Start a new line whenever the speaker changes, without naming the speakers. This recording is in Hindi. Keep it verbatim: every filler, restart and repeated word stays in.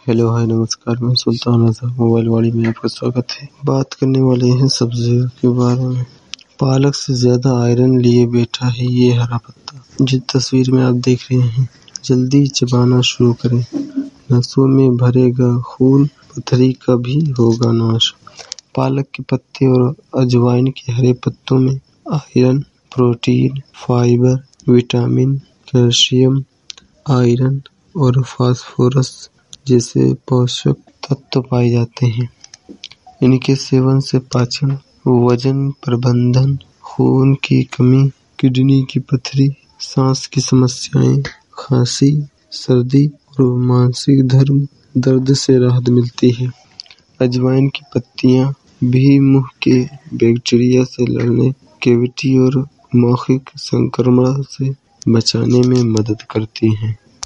हेलो हाय नमस्कार, मैं सुल्तान आज़ाद मोबाइल वाड़ी में आपका स्वागत है। बात करने वाले हैं सब्जियों के बारे में। पालक से ज्यादा आयरन लिए बैठा है ये हरा पत्ता, जिस तस्वीर में आप देख रहे हैं। जल्दी चबाना शुरू करें, नसों में भरेगा खून, पथरी का भी होगा नाश। पालक के पत्ते और अजवाइन के हरे पत्तों में iron, protein, fibre, vitamin, calcium, iron और फास्फोरस जैसे पोषक तत्व पाए जाते हैं। इनके सेवन से पाचन, वजन प्रबंधन, खून की कमी, किडनी की पथरी, सांस की समस्याएं, खांसी, सर्दी और मानसिक धर्म दर्द से राहत मिलती है। अजवाइन की पत्तियां भी मुंह के बैक्टीरिया से लड़ने, कैविटी और मौखिक संक्रमण से बचाने में मदद करती हैं।